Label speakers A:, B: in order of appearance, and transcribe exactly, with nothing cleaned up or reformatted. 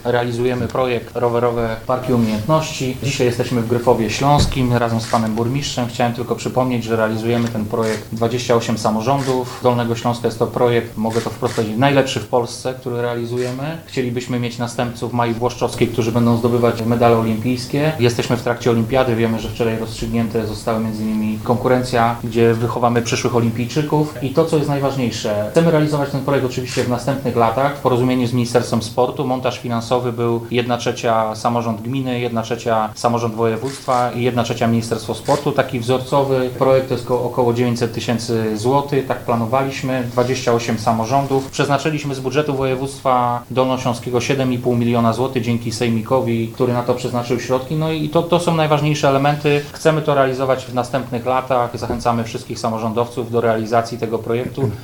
A: realizujemy projekt Rowerowe Parki Umiejętności. Dzisiaj jesteśmy w Gryfowie Śląskim razem z panem burmistrzem. Chciałem tylko przypomnieć, że realizujemy ten projekt dwadzieścia osiem samorządów Dolnego Śląska. Jest to projekt, mogę to wprost powiedzieć, najlepszy w Polsce, który realizujemy. Chcielibyśmy mieć następców Mai Włoszczowskiej, którzy będą zdobywać medale olimpijskie. Jesteśmy w trakcie olimpiady. Wiemy, że wczoraj rozstrzygnięte zostały między innymi konkurencja, gdzie wychowamy przyszłych olimpijczyków. I to, co jest najważniejsze, chcemy realizować ten projekt oczywiście w następnych latach w porozumieniu z Ministerstwem Sportu. Montaż finansowy był jedna trzecia samorząd gminy, jedna trzecia samorząd województwa i jedna trzecia Ministerstwo Sportu. Taki wzorcowy projekt to jest około dziewięćset tysięcy złotych, tak planowaliśmy, dwadzieścia osiem samorządów. Przeznaczyliśmy z budżetu województwa dolnośląskiego siedem i pół miliona złotych dzięki sejmikowi, który na to przeznaczył środki. No i to, to są najważniejsze elementy. Chcemy to realizować w następnych latach. Zachęcamy wszystkich samorządowców do realizacji tego projektu.